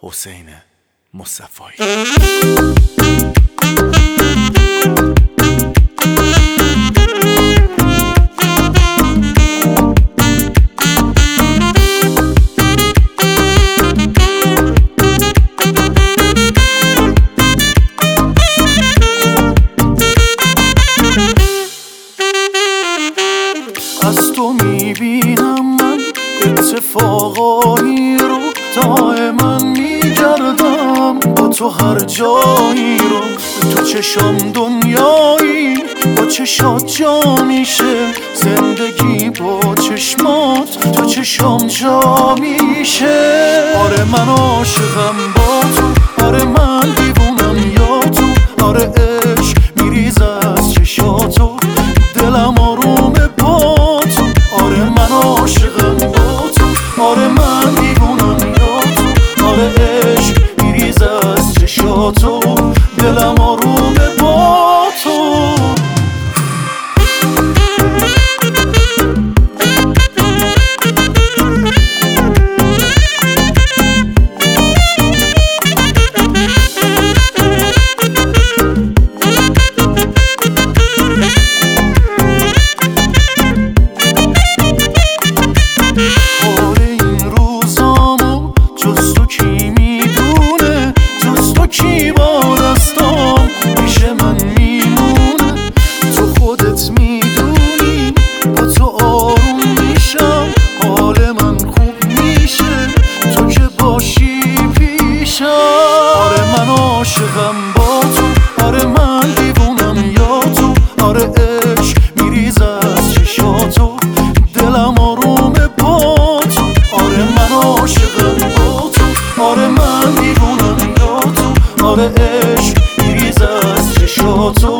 حسین مصطفایی. از تو میبینم من اتفاقایی رو دائما میگردم، با تو هر جایی رو تو چشام دنیایی، با چشات جا میشه زندگی، با چشمات تو چشام جا میشه. آره من عاشقم با تو، آره من دیوونم یا تو، آره عشق میریز از چشاتو، دلم آرومه با تو. آره من عاشقم با تو، آره من دیوونم یا تو، آره عشق میریز از چشاتو، دلم آرومه با تو. آره من عاشقم با تو، آره من دیوونم یا تو، آره عشق میریز از چشاتو، دلم آرومه با تو. آره من عاشقم با تو، آره من دیوونم یا تو، آره عشق میریز از چشاتو،